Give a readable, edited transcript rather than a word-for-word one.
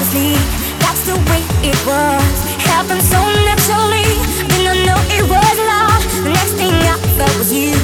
honestly, that's the way it was. Happened so naturally, didn't know it was love. The next thing I felt was you.